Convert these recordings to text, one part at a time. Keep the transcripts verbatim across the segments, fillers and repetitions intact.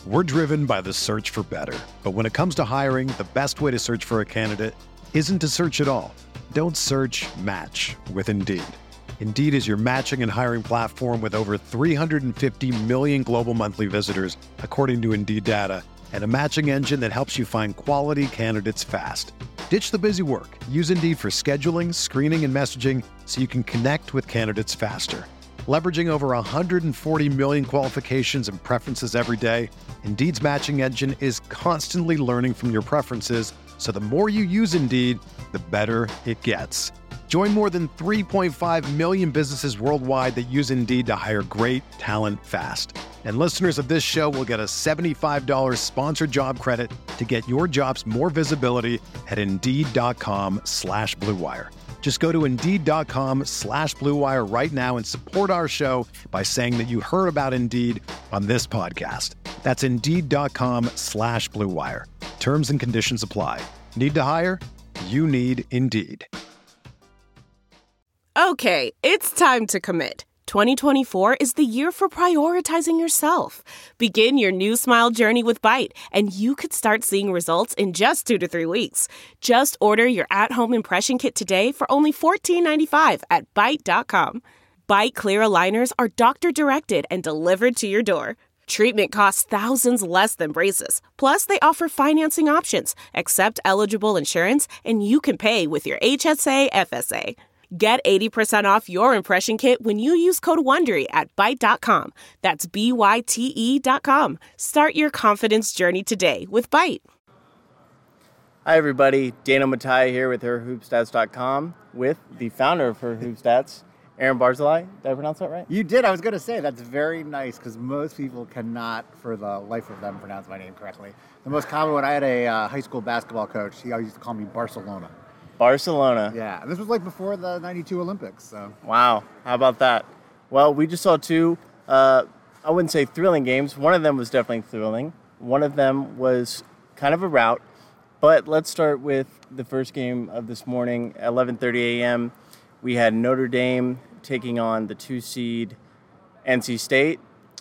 We're driven by the search for better. But when it comes to hiring, the best way to search for a candidate isn't to search at all. Don't search, match with Indeed. Indeed is your matching and hiring platform with over three hundred fifty million global monthly visitors, according to Indeed data, and a matching engine that helps you find quality candidates fast. Ditch the busy work. Use Indeed for scheduling, screening, and messaging so you can connect with candidates faster. Leveraging over one hundred forty million qualifications and preferences every day, Indeed's matching engine is constantly learning from your preferences, so the more you use Indeed, the better it gets. Join more than three point five million businesses worldwide that use Indeed to hire great talent fast. And listeners of this show will get a seventy-five dollars sponsored job credit to get your jobs more visibility at Indeed.com slash Blue Wire. Just go to Indeed.com slash Blue Wire right now and support our show by saying that you heard about Indeed on this podcast. That's Indeed.com slash Blue Wire. Terms and conditions apply. Need to hire? You need Indeed. Okay, it's time to commit. twenty twenty-four is the year for prioritizing yourself. Begin your new smile journey with Byte, and you could start seeing results in just two to three weeks. Just order your at-home impression kit today for only fourteen ninety-five at Byte dot com. Byte Clear aligners are doctor-directed and delivered to your door. Treatment costs thousands less than braces. Plus, they offer financing options, accept eligible insurance, and you can pay with your H S A F S A. Get eighty percent off your impression kit when you use code WONDERY at Byte dot com. That's B Y T E dot com. Start your confidence journey today with Byte. Hi, everybody. Dano Matai here with her hoop stats dot com with the founder of Her Hoop Stats, Aaron Barzilai. Did I pronounce that right? You did. I was going to say that's very nice because most people cannot, for the life of them, pronounce my name correctly. The most common one, I had a uh, high school basketball coach. He always used to call me Barcelona. Barcelona. Yeah, and this was like before the ninety-two Olympics. So. Wow, how about that? Well, we just saw two, uh, I wouldn't say thrilling games. One of them was definitely thrilling. One of them was kind of a rout. But let's start with the first game of this morning, eleven thirty a.m. We had Notre Dame taking on the two-seed N C State.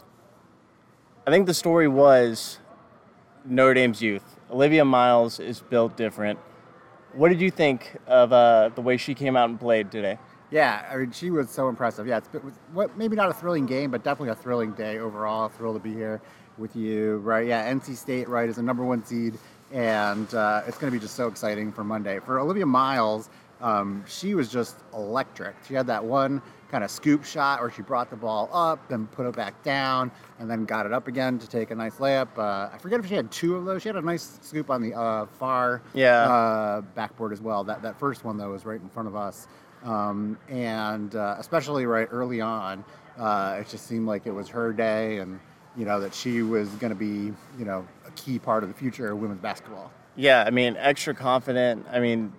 I think the story was Notre Dame's youth. Olivia Miles is built different. What did you think of uh, the way she came out and played today? Yeah, I mean, she was so impressive. Yeah, it's it was what maybe not a thrilling game, but definitely a thrilling day overall. Thrilled to be here with you, right? Yeah, N C State, right, is the number one seed, and uh, it's going to be just so exciting for Monday. For Olivia Miles, um, she was just electric. She had that one kind of scoop shot where she brought the ball up, then put it back down, and then got it up again to take a nice layup. Uh, I forget if she had two of those. She had a nice scoop on the uh, far yeah. uh, backboard as well. That that first one, though, was right in front of us. Um, and uh, especially right early on, uh, it just seemed like it was her day and, you know, that she was going to be, you know, a key part of the future of women's basketball. Yeah, I mean, extra confident. I mean,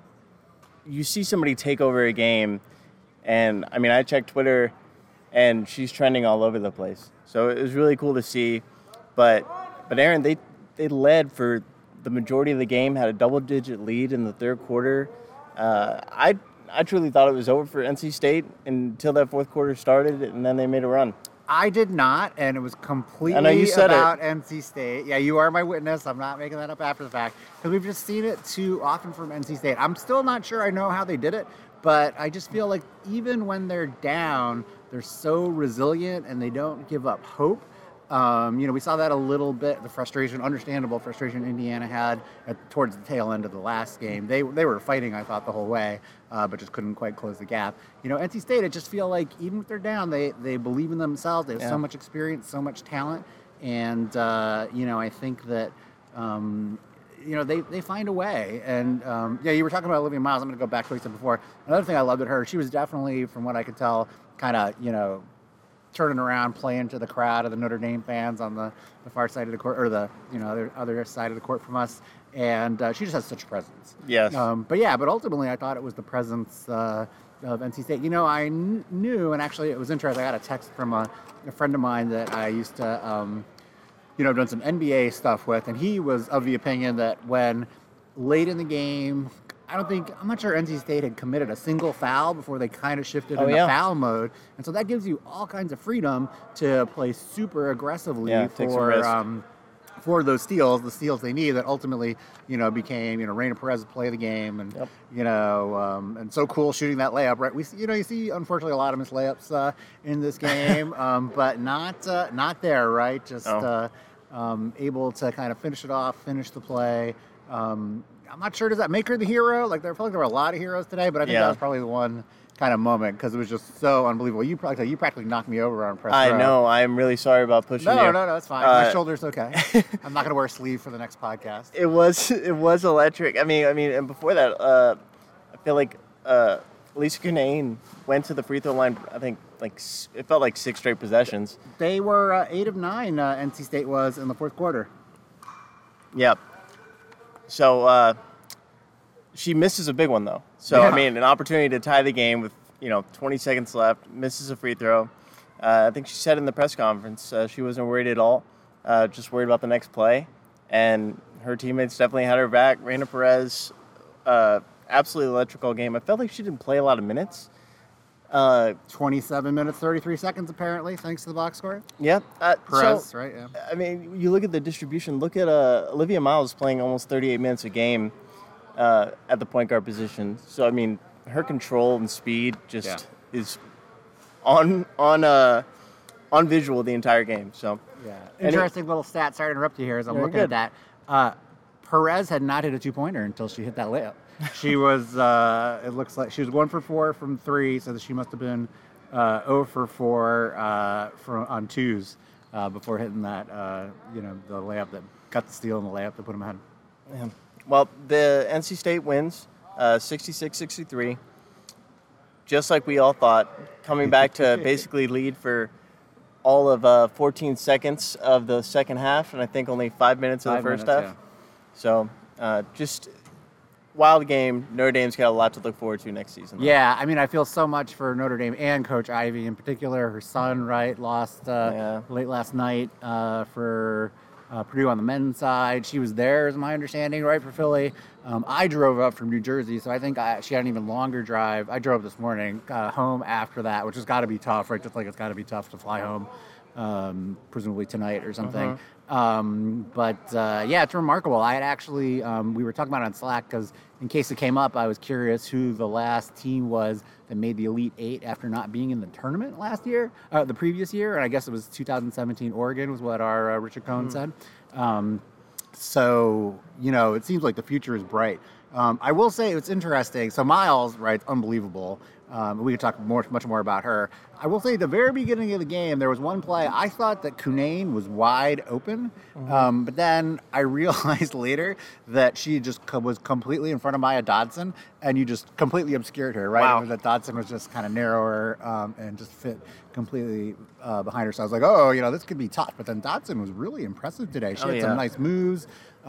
you see somebody take over a game. And, I mean, I checked Twitter, and she's trending all over the place. So it was really cool to see. But, but Aaron, they, they led for the majority of the game, had a double-digit lead in the third quarter. Uh, I I truly thought it was over for N C State until that fourth quarter started, and then they made a run. I did not, and it was completely I know you said about it. N C State. Yeah, you are my witness. I'm not making that up after the fact, because we've just seen it too often from N C State. I'm still not sure I know how they did it, but I just feel like even when they're down, they're so resilient and they don't give up hope. Um, you know, we saw that a little bit, the frustration, understandable frustration Indiana had at, towards the tail end of the last game. They they were fighting, I thought, the whole way, uh, but just couldn't quite close the gap. You know, N C State, I just feel like even if they're down, they, they believe in themselves. They have yeah. so much experience, so much talent. And, uh, you know, I think that, um, you know, they, they find a way. And, um, yeah, you were talking about Olivia Miles. I'm going to go back to what you said before. Another thing I loved at her, she was definitely, from what I could tell, kind of, you know, turning around, playing to the crowd of the Notre Dame fans on the, the far side of the court, or the, you know, other, other side of the court from us. And uh, she just has such presence. Yes. Um, but yeah, but ultimately I thought it was the presence uh, of N C State. You know, I kn- knew, and actually it was interesting, I got a text from a, a friend of mine that I used to, um, you know, done some N B A stuff with, and he was of the opinion that when late in the game, I don't think, I'm not sure N C State had committed a single foul before they kind of shifted oh, into yeah. foul mode. And so that gives you all kinds of freedom to play super aggressively yeah, take some for risk. um, for those steals, the steals they need that ultimately, you know, became, you know, Reina Perez would play the game and, yep. you know, um, and so cool shooting that layup, right? We, you know, you see, unfortunately, a lot of missed layups uh, in this game, um, but not uh, not there, right? Just oh. uh, um, able to kind of finish it off, finish the play. Um, I'm not sure, does that make her the hero? Like, I feel like there were a lot of heroes today, but I think yeah. that was probably the one kind of moment because it was just so unbelievable. You probably you practically knocked me over on press I row. know. I'm really sorry about pushing no, you. No, no, no, it's fine. Uh, My shoulder's okay. I'm not going to wear a sleeve for the next podcast. It was it was electric. I mean, I mean, and before that, uh, I feel like uh, Lisa Cunane went to the free throw line. I think like it felt like six straight possessions. They were uh, eight of nine. Uh, N C State was in the fourth quarter. Yep. So uh, she misses a big one though. So yeah. I mean, an opportunity to tie the game with you know twenty seconds left. Misses a free throw. Uh, I think she said in the press conference uh, she wasn't worried at all. Uh, just worried about the next play, and her teammates definitely had her back. Reina Perez, uh, absolutely electrical game. I felt like she didn't play a lot of minutes. Uh, twenty-seven minutes, thirty-three seconds, apparently, thanks to the box score. Yeah. Uh, Perez, so, right? Yeah. I mean, you look at the distribution. Look at uh, Olivia Miles playing almost thirty-eight minutes a game uh, at the point guard position. So, I mean, her control and speed just yeah. is on on uh, on visual the entire game. So, yeah. Interesting it, little stat. Sorry to interrupt you here as I'm looking good. at that. Uh, Perez had not hit a two-pointer until she hit that layup. She was, uh, it looks like she was one for four from three, so she must have been uh, zero for four uh, from, on twos uh, before hitting that, uh, you know, the layup that got the steal and the layup that put them ahead. Yeah. Well, the N C State wins uh, sixty-six sixty-three, just like we all thought, coming back to basically lead for all of uh, fourteen seconds of the second half, and I think only five minutes of five the first minutes, half. Yeah. So uh, just wild game. Notre Dame's got a lot to look forward to next season. Though. Yeah, I mean, I feel so much for Notre Dame and Coach Ivey in particular. Her son, right, lost uh, yeah. late last night uh, for uh, Purdue on the men's side. She was there, is my understanding, right, for Philly. Um, I drove up from New Jersey, so I think I, she had an even longer drive. I drove this morning uh, home after that, which has got to be tough, right? Just like it's got to be tough to fly home, um, presumably tonight or something. Uh-huh. Um, but, uh, yeah, it's remarkable. I had actually, um, we were talking about it on Slack because in case it came up, I was curious who the last team was that made the Elite Eight after not being in the tournament last year, uh, the previous year. And I guess it was two thousand seventeen Oregon was what our uh, Richard Cohen mm. said. Um, so, you know, it seems like the future is bright. Um, I will say it's interesting. So Miles, right, unbelievable. Um, we could talk more, much more about her. I will say at the very beginning of the game, there was one play. I thought that Cunane was wide open, mm-hmm. um, but then I realized later that she just co- was completely in front of Maya Dodson, and you just completely obscured her, right? Wow. That Dodson was just kind of narrower um, and just fit completely uh, behind her. So I was like, oh, you know, this could be tough. But then Dodson was really impressive today. She oh, had yeah. some nice moves.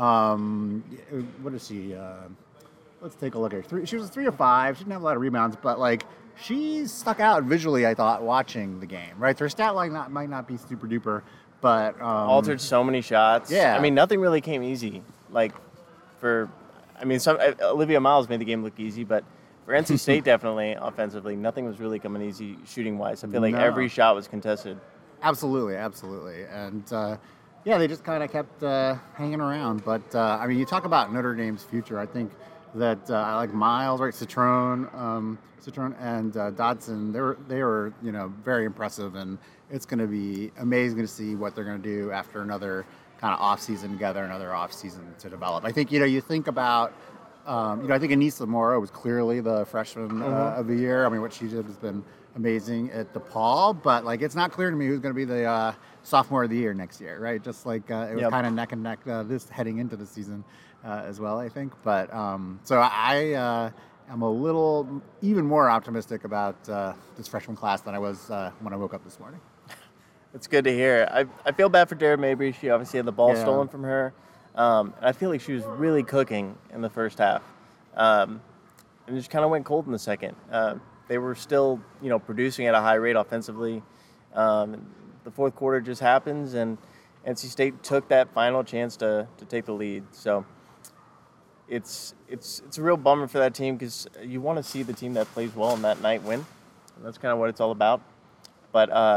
Um, what is she? Uh, Let's take a look at her. Three, she was three or five. She didn't have a lot of rebounds, but like she stuck out visually, I thought, watching the game. Right, so her stat line not, might not be super duper, but um, altered so many shots. Yeah, I mean nothing really came easy. Like for, I mean, some Olivia Miles made the game look easy, but for N C State definitely offensively, nothing was really coming easy shooting wise. I feel like no. every shot was contested. Absolutely, absolutely, and. Uh, yeah, they just kind of kept uh, hanging around. But uh, I mean, you talk about Notre Dame's future. I think. That uh, I like Miles, right? Citrone, um, Citrone, and uh, Dodson. They were they were you know very impressive, and it's going to be amazing to see what they're going to do after another kind of off season together, another off season to develop. I think you know you think about um, you know I think Anissa Mora was clearly the freshman uh, mm-hmm. of the year. I mean, what she did has been amazing at DePaul, but like it's not clear to me who's going to be the uh, sophomore of the year next year, right? Just like uh, it was yep. kind of neck and neck uh, this heading into the season. Uh, as well, I think. But um, so I uh, am a little even more optimistic about uh, this freshman class than I was uh, when I woke up this morning. It's good to hear. I I feel bad for Dara Mabry. She obviously had the ball yeah. stolen from her. Um, and I feel like she was really cooking in the first half. Um, and just kind of went cold in the second. Uh, they were still, you know, producing at a high rate offensively. Um, the fourth quarter just happens, and N C State took that final chance to to take the lead. So It's it's it's a real bummer for that team because you want to see the team that plays well on that night win. And that's kind of what it's all about. But uh,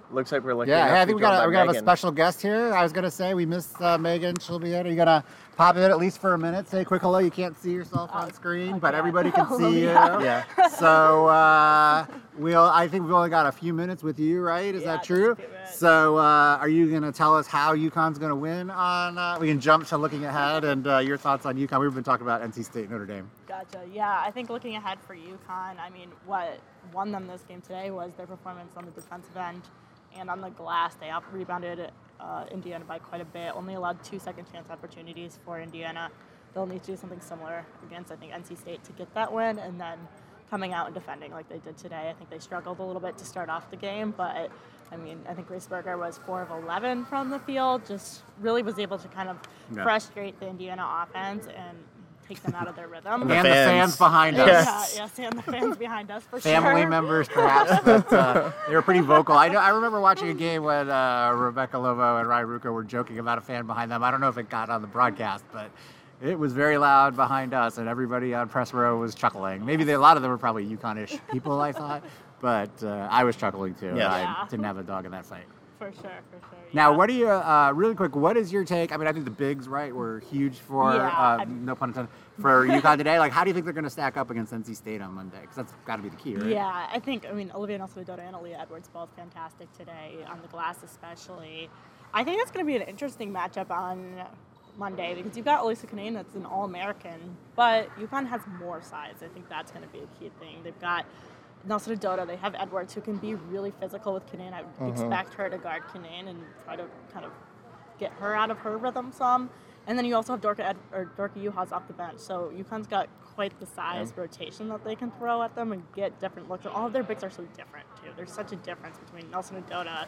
looks like we're lucky Yeah, enough hey, I to think be we got joined a, by we got a Megan. special guest here. I was gonna say we missed uh, Megan. She'll be in. Are you gonna pop in at least for a minute? Say a quick hello. You can't see yourself on screen, but okay. everybody can see you. Yeah. So uh, we'll. I think we've only got a few minutes with you, right? Is Yeah, that just true? a few minutes. So uh, are you gonna tell us how UConn's gonna win? On uh, we can jump to looking ahead and uh, your thoughts on UConn. We've been talking about N C State, Notre Dame. Gotcha. Yeah, I think looking ahead for UConn, I mean, what won them this game today was their performance on the defensive end and on the glass. They out rebounded uh, Indiana by quite a bit. Only allowed two second chance opportunities for Indiana. They'll need to do something similar against, I think, N C State to get that win, and then coming out and defending like they did today. I think they struggled a little bit to start off the game, but I mean, I think Reisberger was four of eleven from the field, just really was able to kind of Yeah. frustrate the Indiana offense and take them out of their rhythm. The and the fans. fans behind us. Yeah, yes, and the fans behind us for Family sure. members, perhaps, but uh, they were pretty vocal. I, know, I remember watching a game when uh, Rebecca Lovo and Ryan Rucco were joking about a fan behind them. I don't know if it got on the broadcast, but it was very loud behind us, and everybody on press row was chuckling. Maybe they, a lot of them were probably UConn-ish people, I thought, but uh, I was chuckling too. Yeah. I Yeah. didn't have a dog in that fight. For sure, for sure. Now, yeah. what do you, uh, really quick, what is your take? I mean, I think the bigs, right, were huge for, Yeah, uh, I'm- no pun intended, for UConn today. Like, how do you think they're going to stack up against N C State on Monday? Because that's got to be the key, right? Yeah, I think, I mean, Olivia Nelson-Ododa and Aaliyah Edwards both fantastic today, on the glass especially. I think that's going to be an interesting matchup on Monday because you've got Elisa Kanane that's an All-American, but UConn has more size. I think that's going to be a key thing. They've got Nelson-Ododa, they have Edwards who can be really physical with Kanane. I would expect her to guard Kanane and try to kind of get her out of her rhythm some. And then you also have Dorka Ed, or Dorka Juhas off the bench. So UConn's got quite the size rotation that they can throw at them and get different looks. And all of their bigs are so different too. There's such a difference between Nelson-Ododa,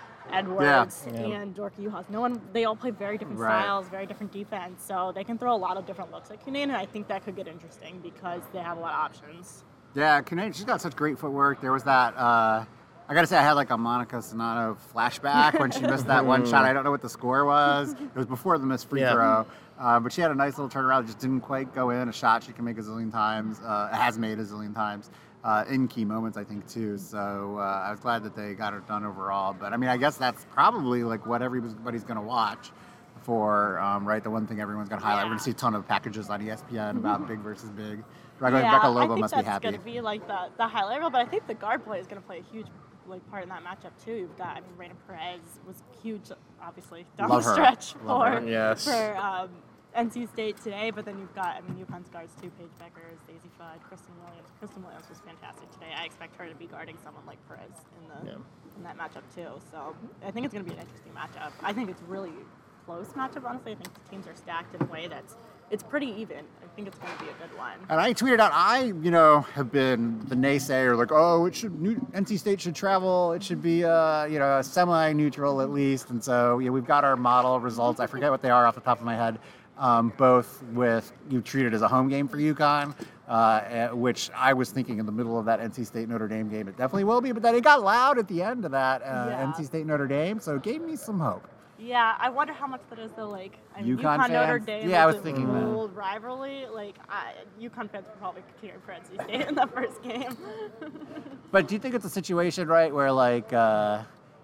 Edwards, Yeah. and Dorka Juhas. No one, they all play very different Right. styles, very different defense. So they can throw a lot of different looks at Kanane, and I think that could get interesting because they have a lot of options. Yeah, Kanane, she's got such great footwork. There was that, uh, I got to say, I had like a Monica Sonato flashback when she missed that one shot. I don't know what the score was. It was before the missed free Yeah. throw. Uh, but she had a nice little turnaround, just didn't quite go in. A shot she can make a zillion times, uh, has made a zillion times uh, in key moments, I think, too. So uh, I was glad that they got it done overall. But I mean, I guess that's probably like what everybody's going to watch for, um, right? The one thing everyone's going to highlight. We're going to see a ton of packages on E S P N about big versus big. Rebecca yeah, Rebecca I Lobo think must that's be happy. going to be like the, the highlight reel, but I think the guard play is going to play a huge like part in that matchup too. You've got, I mean, Reina Perez was huge, obviously, down Love the her. stretch Love for, her. Yes. for um, N C State today, but then you've got, I mean, UConn's guards too, Paige Beckers, Daisy Fudd, Kristen Williams. Kristen Williams was fantastic today. I expect her to be guarding someone like Perez in the Yeah. in that matchup too. So I think it's going to be an interesting matchup. I think it's really close matchup, honestly. I think the teams are stacked in a way that's it's pretty even. I think it's going to be a good one. And I tweeted out, I, you know, have been the naysayer, like, oh, it should, New, N C State should travel. It should be, uh, you know, semi-neutral at least. And so, yeah, we've got our model results. I forget what they are off the top of my head. Um, both with, you treat it as a home game for UConn, uh, eh, which I was thinking in the middle of that N C State Notre Dame game, it definitely will be. But then it got loud at the end of that uh, Yeah. N C State Notre Dame, so it gave me some hope. Yeah, I wonder how much that is though. Like, I mean, UConn UConn Notre fans? Dame Yeah, I is was an thinking that. old rivalry. Like, I, UConn fans were probably cheering for N C State in the first game. But do you think it's a situation, right, where like, uh, uh,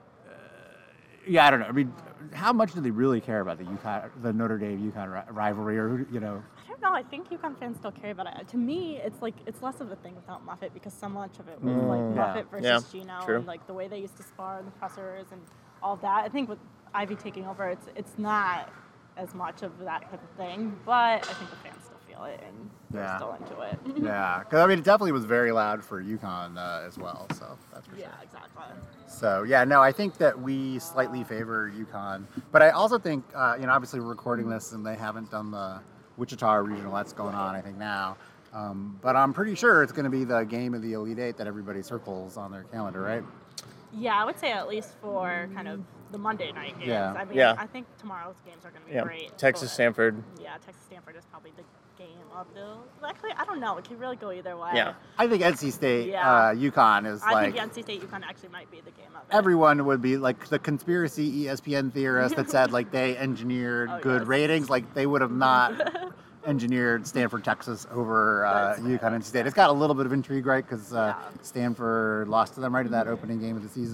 yeah, I don't know. I mean, how much do they really care about the UConn, the Notre Dame UConn ri- rivalry, or who- you know? I don't know. I think UConn fans still care about it. To me, it's like it's less of a thing without Muffet because so much of it was like Yeah. Muffet versus Yeah, Gino true. and like the way they used to spar in the pressers and all that. I think with Ivy taking over, it's it's not as much of that type of thing, but I think the fans still feel it and they're Yeah. still into it. Yeah, because I mean, it definitely was very loud for UConn uh, as well. So that's for Yeah, sure. exactly. So yeah, no, I think that we slightly favor UConn, but I also think, uh, you know, obviously we're recording this and they haven't done the Wichita regional. That's going on, I think now. Um, but I'm pretty sure it's going to be the game of the Elite Eight that everybody circles on their calendar, right? Yeah, I would say at least for kind of the Monday night games. Yeah. I mean, Yeah. I think tomorrow's games are going to be Yeah. great. Texas, but- Stanford. Yeah, Texas Stanford is probably the game of the. well, Actually, I don't know. It could really go either way. Yeah. I think N C State, Yeah. uh, UConn is I like. think N C State UConn actually might be the game of it. Everyone would be like the conspiracy E S P N theorist that said like they engineered Oh, good yes. ratings, like they would have not engineered Stanford, Texas over uh, That's fair, UConn N C State. It's got a little bit of intrigue, right? Because uh, Yeah. Stanford lost to them right in that opening game of the season.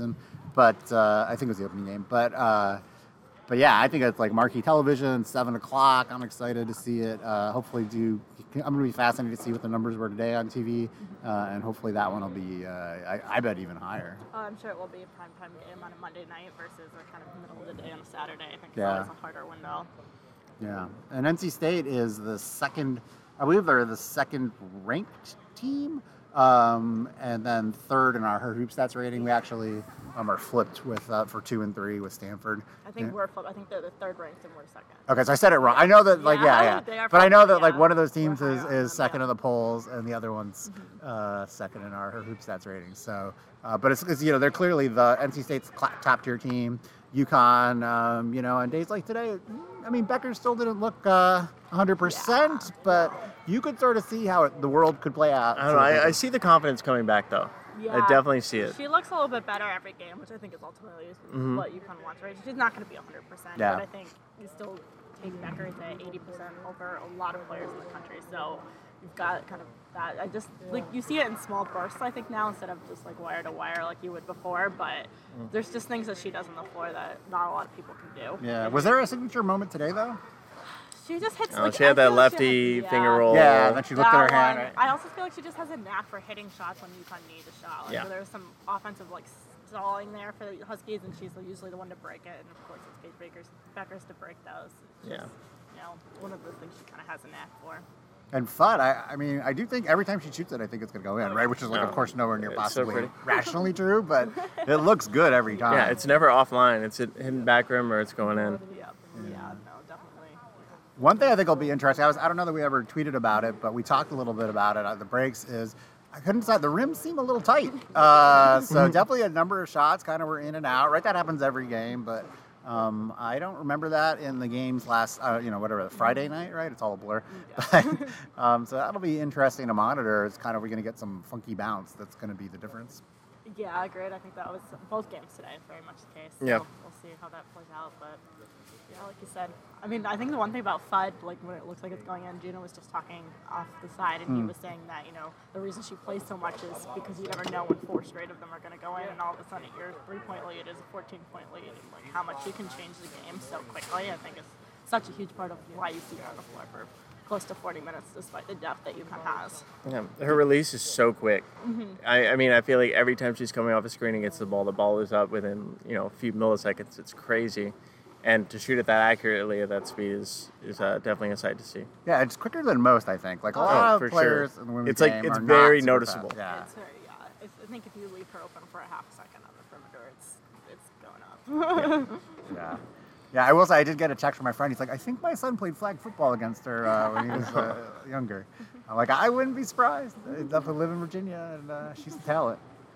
but uh, I think it was the opening game. But uh, but yeah, I think it's like marquee television, seven o'clock. I'm excited to see it. Uh, hopefully, do I'm going to be fascinated to see what the numbers were today on T V, uh, and hopefully that one will be, uh, I, I bet, even higher. Oh, I'm sure it will be a primetime game on a Monday night versus a kind of middle of the day on a Saturday. I think it's Yeah. always a harder window. Yeah, and N C State is the second, I believe they're the second ranked team, um, and then third in our Her Hoop Stats rating. We actually um, are flipped with uh, for two and three with Stanford. I think Yeah. we're flip- I think they're the third ranked and we're second. Okay, so I said it wrong. I know that, like, yeah, Yeah, yeah. they are But I know that, flipped, like, yeah. one of those teams We're is, higher on is them, second yeah. in the polls, and the other one's uh, second in our Her Hoop Stats rating. So, uh, but it's, it's, you know, they're clearly the N C State's cl- top tier team. UConn, um, you know, on days like today, I mean, Becker still didn't look uh, one hundred percent, Yeah. but you could sort of see how it, the world could play out. I don't know. I, I see the confidence coming back, though. Yeah. I definitely see it. She looks a little bit better every game, which I think is ultimately Mhm. what UConn wants, right? She's not going to be one hundred percent, Yeah. but I think you still take Becker at eighty percent over a lot of players in the country. So you've got kind of that. I just, like, you see it in small bursts, I think, now, instead of just, like, wire to wire like you would before. But there's just things that she does on the floor that not a lot of people can do. Yeah. Was there a signature moment today, though? She just hits, Oh, like, she had I that feel like she lefty has- finger yeah. roll. Yeah, and then she looked at her That hand. one. Right? I also feel like she just has a knack for hitting shots when UConn needs a shot. Like, Yeah. There was some offensive, like, stalling there for the Huskies, and she's usually the one to break it. And of course, it's Paige Baker's, Becker's to break those. It's Yeah. just, you know, one of the things she kind of has a knack for. And fun. I, I mean, I do think every time she shoots it, I think it's going to go in, right? Which is, like, No. of course, nowhere near It's so possibly pretty. rationally true, but it looks good every time. Yeah, it's never offline. It's a hidden back rim or it's going in. Yeah, yeah, no, definitely. One thing I think will be interesting, I, was, I don't know that we ever tweeted about it, but we talked a little bit about it at the breaks, is I couldn't decide. The rims seem a little tight. Uh, so definitely a number of shots kind of were in and out, right? That happens every game, but um, I don't remember that in the games last, uh, you know, whatever, Friday night, right? It's all a blur. But, um, so that'll be interesting to monitor. It's kind of, we're going to get some funky bounce. That's going to be the difference. Yeah, agreed. I think that was both games today, very much the case. So Yeah. We'll see how that plays out, but yeah, like you said. I mean, I think the one thing about F U D, like when it looks like it's going in, Gina was just talking off the side, and he was saying that, you know, the reason she plays so much is because you never know when four straight of them are going to go in, and all of a sudden your three-point lead is a fourteen-point lead, and like how much you can change the game so quickly, I think is such a huge part of why you see her on the floor for close to forty minutes, despite the depth that UConn has. Yeah, her release is so quick. I, I mean, I feel like every time she's coming off a screen and gets the ball, the ball is up within, you know, a few milliseconds. It's crazy. And to shoot it that accurately at that speed is, is uh, definitely a sight to see. Yeah, it's quicker than most, I think. Like a Oh, lot for of sure. players in the women's It's like- game it's are very not super noticeable. fast. Yeah. It's very, yeah. It's, I think if you leave her open for a half second on the perimeter, it's it's going up. Yeah. Yeah, I will say I did get a text from my friend. He's like, I think my son played flag football against her uh, when he was uh, younger. I'm like, I wouldn't be surprised. They definitely live in Virginia, and uh, she's a talent.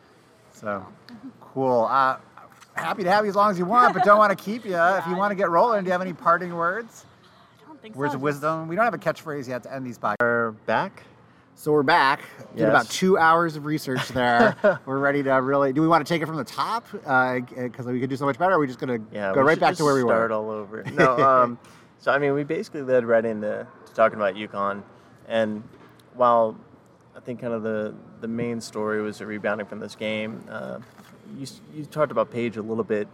So, cool. Uh, happy to have you as long as you want, but don't want to keep you. If you want to get rolling, do you have any parting words? I don't think Words so. of wisdom? We don't have a catchphrase yet to end these podcasts. We're back. So we're back. Did Yes. about two hours of research there. We're ready to really. Do we want to take it from the top? Because we could do so much better. Or are we just going to Yeah, go we right should back just to where we start were? all over. No, um, so I mean, we basically led right into to talking about UConn, and while I think kind of the the main story was the rebounding from this game, uh, you you talked about Paige a little bit.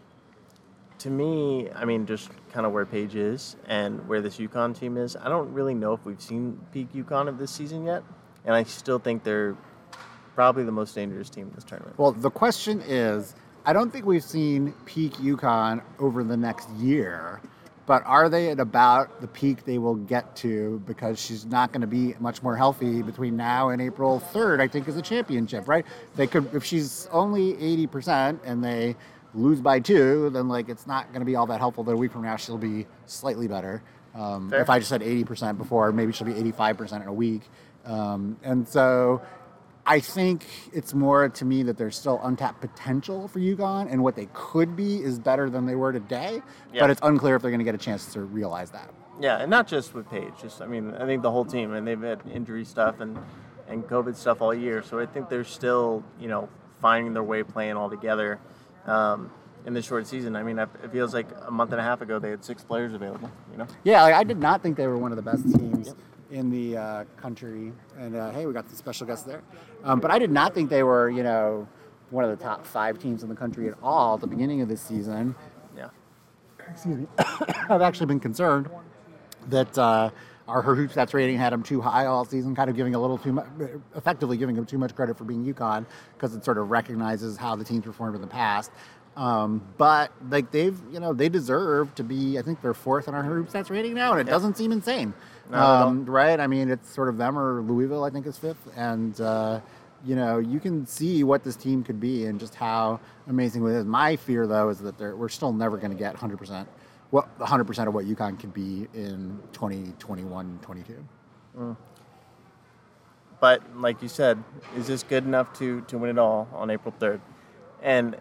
To me, I mean, just kind of where Paige is and where this UConn team is, I don't really know if we've seen peak UConn of this season yet, and I still think they're probably the most dangerous team in this tournament. Well, the question is, I don't think we've seen peak UConn over the next year, but are they at about the peak they will get to, because she's not going to be much more healthy between now and April third, I think, is a championship, right? They could, if she's only eighty percent and they lose by two, then like it's not going to be all that helpful that a week from now she'll be slightly better. Um, Fair. if I just said eighty percent before, maybe she'll be eighty-five percent in a week. Um, and so I think it's more to me that there's still untapped potential for UConn, and what they could be is better than they were today, Yeah. but it's unclear if they're going to get a chance to realize that. Yeah, and not just with Paige. Just I mean, I think the whole team, and they've had injury stuff and, and COVID stuff all year. So I think they're still, you know, finding their way playing all together um, in this short season. I mean, it feels like a month and a half ago they had six players available. You know. Yeah, like, I did not think they were one of the best teams in the uh, country. And uh, hey, we got the special guest there. Um, but I did not think they were, you know, one of the top five teams in the country at all at the beginning of this season. Yeah. Excuse me. I've actually been concerned that uh, our her hoop stats rating had them too high all season, kind of giving a little too much, effectively giving them too much credit for being UConn because it sort of recognizes how the teams performed in the past. Um, but like they've, you know, they deserve to be. I think they're fourth in our hoop stats rating now, and it yep. doesn't seem insane, um, right? I mean, it's sort of them or Louisville. I think is fifth, and uh, you know, you can see what this team could be and just how amazing it is. My fear, though, is that they're, we're still never going to get one hundred percent. What one hundred percent of what UConn could be in twenty twenty-one twenty-two. Mm. But like you said, is this good enough to, to win it all on April third? And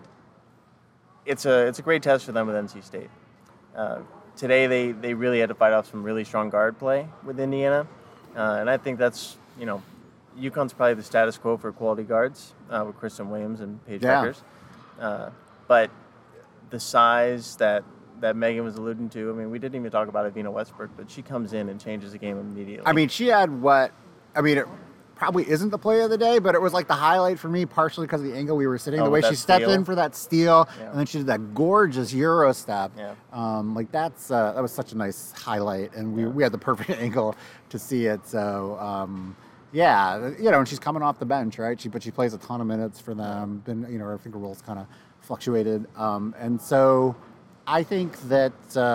it's a it's a great test for them with N C State. Uh, today they, they really had to fight off some really strong guard play with Indiana, uh, and I think that's, you know, UConn's probably the status quo for quality guards uh, with Kristen Williams and Paige yeah. Beckers. Uh, but the size that that Megan was alluding to, I mean, we didn't even talk about Avina Westbrook, but she comes in and changes the game immediately. I mean, she had what, I mean, it probably isn't the play of the day, but it was like the highlight for me, partially because of the angle we were sitting, oh, the way she stepped steal. in for that steal, yeah. and then she did that gorgeous Euro step. Yeah. Um, like that's, uh, that was such a nice highlight, and we, yeah. we had the perfect angle to see it, so... Um, Yeah, you know, and she's coming off the bench, right? She but she plays a ton of minutes for them. Been, you know, I think her role's kind of fluctuated, um, and so I think that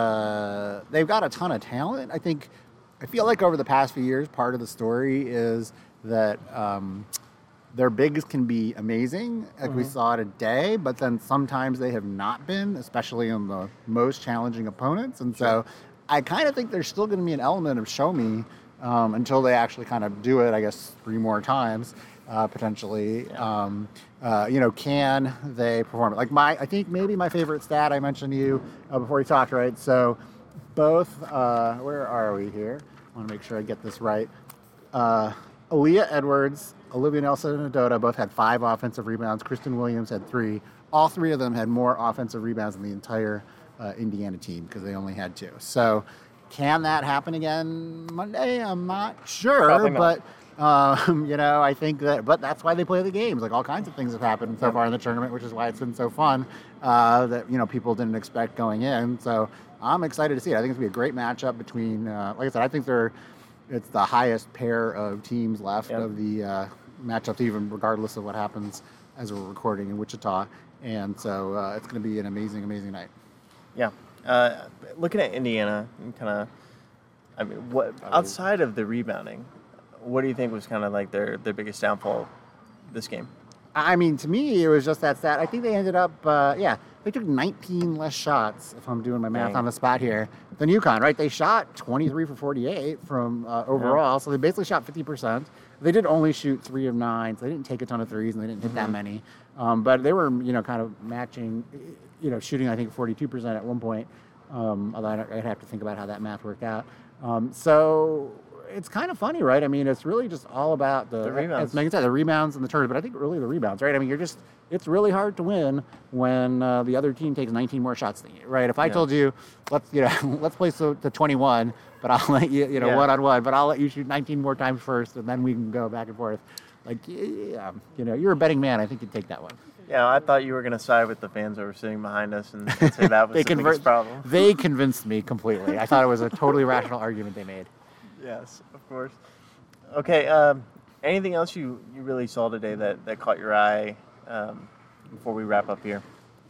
uh, they've got a ton of talent. I think I feel like over the past few years, part of the story is that um, their bigs can be amazing, like mm-hmm. we saw today, but then sometimes they have not been, especially in the most challenging opponents, and so I kind of think there's still going to be an element of show me. Um, until they actually kind of do it, I guess, three more times, uh, potentially. Yeah. Um, uh, you know, can they perform it? Like my, I think maybe my favorite stat I mentioned to you uh, before we talked, right? So both, uh, where are we here? I want to make sure I get this right. Uh, Aaliyah Edwards, Olivia Nelson, and Adota both had five offensive rebounds. Kristen Williams had three. All three of them had more offensive rebounds than the entire uh, Indiana team because they only had two. So can that happen again Monday? I'm not sure, not. but um, you know, I think that. But that's why they play the games. Like all kinds of things have happened so far in the tournament, which is why it's been so fun. Uh, that you know people didn't expect going in. So I'm excited to see it. I think it's gonna be a great matchup between. Uh, like I said, I think they're. It's the highest pair of teams left yep. of the uh, matchups, even regardless of what happens as we're recording in Wichita. And so uh, it's going to be an amazing, amazing night. Yeah. Uh, looking at Indiana, and kind of, I mean, what outside of the rebounding, what do you think was kind of like their, their biggest downfall this game? I mean, to me, it was just that stat. I think they ended up, uh, yeah, they took nineteen less shots, if I'm doing my math Dang. on the spot here, than UConn, right? They shot twenty-three for forty-eight from uh, overall, yeah. so they basically shot fifty percent. They did only shoot three of nine, so they didn't take a ton of threes, and they didn't hit mm-hmm. that many. Um, but they were, you know, kind of matching, you know, shooting, I think, forty-two percent at one point, um, although I'd have to think about how that math worked out. Um, so it's kind of funny, right? I mean, it's really just all about the, the rebounds. As Megan said, the rebounds and the turns, but I think really the rebounds, right? I mean, you're just, it's really hard to win when uh, the other team takes nineteen more shots than you, right? If I yeah. told you, let's, you know, let's play so to twenty-one, but I'll let you, you know, yeah. one on one, but I'll let you shoot nineteen more times first, and then we can go back and forth. Like, yeah, you know, you're a betting man. I think you'd take that one. Yeah, I thought you were going to side with the fans that were sitting behind us and say that was the convert- biggest problem. They convinced me completely. I thought it was a totally rational argument they made. Yes, of course. Okay, um, anything else you, you really saw today that, that caught your eye um, before we wrap up here?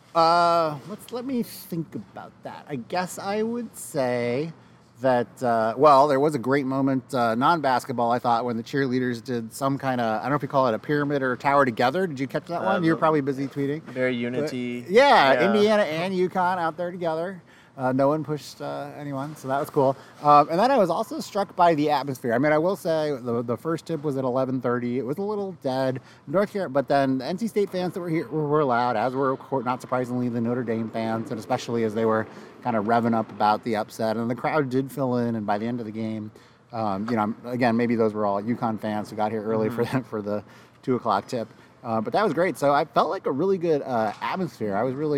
Uh, let's let me think about that. I guess I would say that, uh, well, there was a great moment, uh, non-basketball, I thought, when the cheerleaders did some kind of, I don't know if you call it a pyramid or a tower together. Did you catch that uh, one? You were probably busy tweeting. Very unity. But, yeah, yeah, Indiana and UConn out there together. Uh, no one pushed uh, anyone, so that was cool. Um, and then I was also struck by the atmosphere. I mean, I will say the the first tip was at eleven thirty. It was a little dead. North Carolina, but then the N C State fans that were here were, were loud, as were, not surprisingly, the Notre Dame fans, and especially as they were kind of revving up about the upset. And the crowd did fill in, and by the end of the game, um, you know, again, maybe those were all UConn fans who got here early mm-hmm. for the, for the two o'clock tip. Uh, but that was great. So I felt like a really good uh, atmosphere. I was really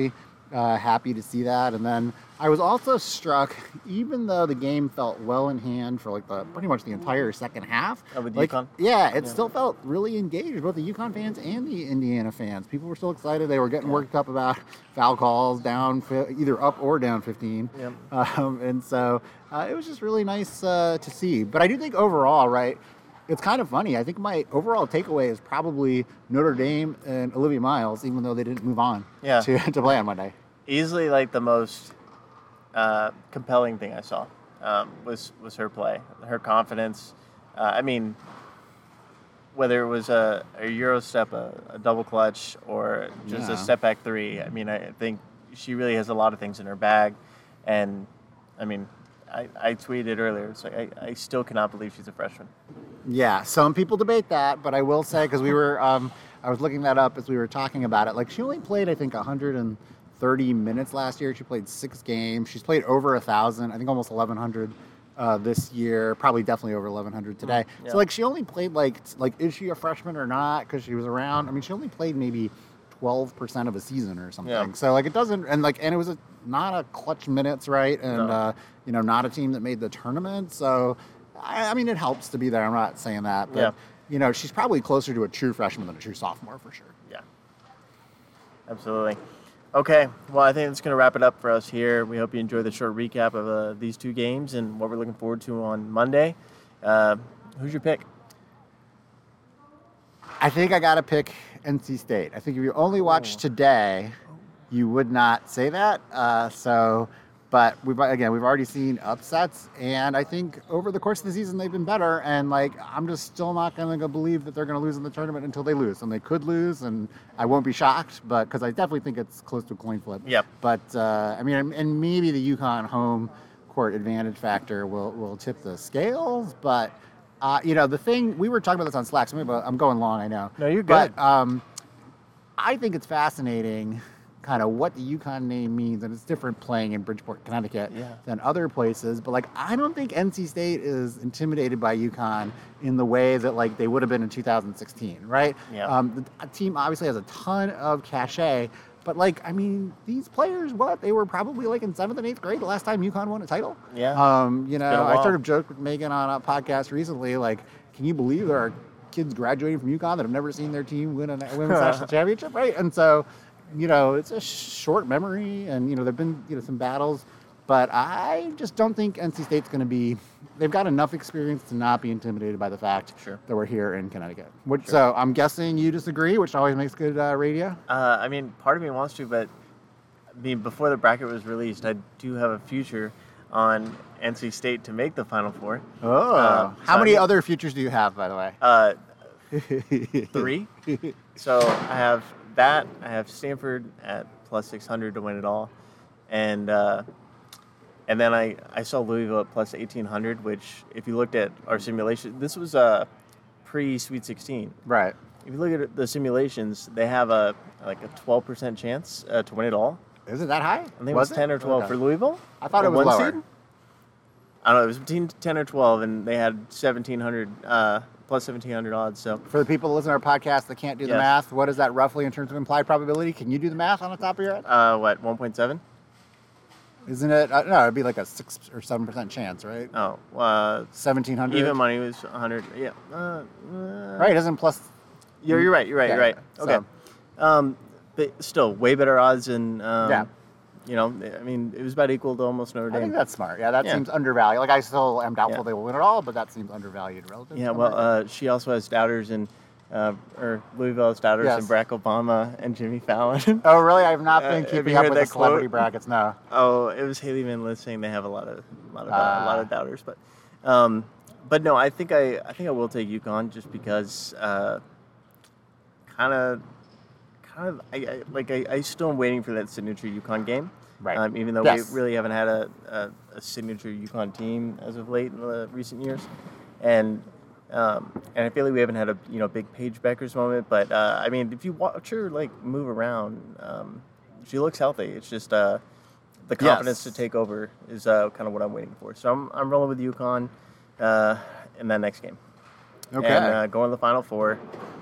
Uh, happy to see that. And then I was also struck, even though the game felt well in hand for like the pretty much the entire second half. Oh, with like, UConn? Yeah, it Yeah. still felt really engaged, both the UConn fans and the Indiana fans. People were still excited. They were getting worked up about foul calls down, fi- either up or down fifteen. Yep. Um, and so uh, it was just really nice uh, to see. But I do think overall, right, it's kind of funny. I think my overall takeaway is probably Notre Dame and Olivia Miles, even though they didn't move on Yeah. to, to play on Monday. Easily, like the most uh, compelling thing I saw um, was was her play, her confidence. Uh, I mean, whether it was a, a Euro step, a, a double clutch, or just Yeah. a step back three. I mean, I think she really has a lot of things in her bag, and I mean, I, I tweeted earlier. It's like I, I still cannot believe she's a freshman. Yeah, some people debate that, but I will say, because we were, um, I was looking that up as we were talking about it. Like, she only played, I think, one hundred thirty minutes last year. She played six games. She's played over a thousand. I think almost eleven hundred uh, this year. Probably definitely over eleven hundred today. Yeah. So, like, she only played like, like, is she a freshman or not? Because she was around. I mean, she only played maybe twelve percent of a season or something. Yeah. So, like, it doesn't, and like, and it was a, not a clutch minutes, right? And No. uh, you know, not a team that made the tournament. So. I I mean, it helps to be there. I'm not saying that, but Yeah. you know, she's probably closer to a true freshman than a true sophomore for sure. Yeah, absolutely. Okay, well, I think that's going to wrap it up for us here. We hope you enjoyed the short recap of uh, these two games and what we're looking forward to on Monday. Uh, who's your pick? I think I got to pick N C State. I think if you only watched today, you would not say that. Uh, so, but we've again, we've already seen upsets, and I think over the course of the season they've been better. And like, I'm just still not going to believe that they're going to lose in the tournament until they lose, and they could lose, and I won't be shocked, but because I definitely think it's close to a coin flip. Yep. But uh, I mean, and maybe the UConn home court advantage factor will will tip the scales, but. Uh, you know, the thing, we were talking about this on Slack, so maybe I'm going long, I know. No, you're good. But um, I think it's fascinating kind of what the UConn name means, and it's different playing in Bridgeport, Connecticut Yeah. than other places. But, like, I don't think N C State is intimidated by UConn in the way that, like, they would have been in two thousand sixteen, right? Yeah. Um, the team obviously has a ton of cachet. But, like, I mean, these players, what? They were probably, like, in seventh and eighth grade the last time UConn won a title. Yeah. Um, you been know, a I while. sort of joked with Megan on a podcast recently, like, can you believe there are kids graduating from UConn that have never seen their team win a women's national championship, right? And so, you know, it's a short memory, and, you know, there have been, you know, some battles. But I just don't think N C State's going to be – they've got enough experience to not be intimidated by the fact Sure. that we're here in Connecticut. Which, So I'm guessing you disagree, which always makes good uh, radio. Uh, I mean, part of me wants to, but I mean, before the bracket was released, I do have a future on N C State to make the Final Four. Oh. Uh, How so many I mean- other futures do you have, by the way? Uh, three. So I have that. I have Stanford at plus six hundred to win it all, and uh, and then I, I saw Louisville at plus eighteen hundred. Which, if you looked at our simulation, this was uh, pre Sweet sixteen. Right. If you look at the simulations, they have a like a twelve percent chance uh, to win it all. Is it that high? I think it was ten or twelve Okay. for Louisville. I thought The it was one lower. seed? I don't know. It was between ten or twelve, and they had seventeen hundred uh, plus seventeen hundred odds. So For the people that listen to our podcast that can't do the Yes. math, what is that roughly in terms of implied probability? Can you do the math on the top of your head? uh, what one point seven? Isn't it? Uh, no, it'd be like a six or seven percent chance, right? Oh, uh, Seventeen hundred. even money was one hundred. Yeah. Uh, uh, Right. Isn't plus. You're, you're right. You're right. Yeah, you're right. yeah. Okay. Um, but still, way better odds than. Um, Yeah. You know, I mean, it was about equal to almost Notre I Dame. think that's smart. Yeah, that Yeah. seems undervalued. Like I still am doubtful Yeah. they will win it all, but that seems undervalued relative. Yeah. to Well, America. uh, she also has doubters in, uh, or Louisville has doubters Yes. in Barack Obama and Jimmy Fallon. oh really? I've not uh, been have keeping you up heard with the that celebrity quote? brackets. No. Oh, it was Haley Van Lith saying they have a lot of, a lot of, uh, Ah. a lot of doubters, but, um, but no, I think I, I think I will take UConn just because, uh, kind of, kind of, I, I like I, I still am waiting for that signature UConn game. Right. Um, even though Yes. we really haven't had a, a, a signature UConn team as of late in the recent years, and um, and I feel like we haven't had a you know big Paige Beckers moment. But uh, I mean, if you watch her like move around, um, she looks healthy. It's just uh, the confidence Yes. to take over is uh, kind of what I'm waiting for. So I'm I'm rolling with UConn uh, in that next game. Okay. And uh, going to the Final Four.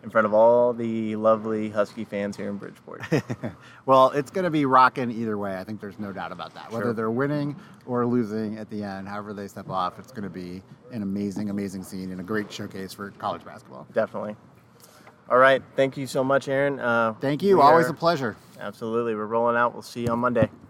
in front of all the lovely Husky fans here in Bridgeport. Well, it's going to be rocking either way. I think there's no doubt about that. Whether Sure. they're winning or losing at the end, however they step off, it's going to be an amazing, amazing scene and a great showcase for college basketball. Definitely. All right. Thank you so much, Aaron. Uh, Thank you. we Always are- a pleasure. Absolutely. We're rolling out. We'll see you on Monday.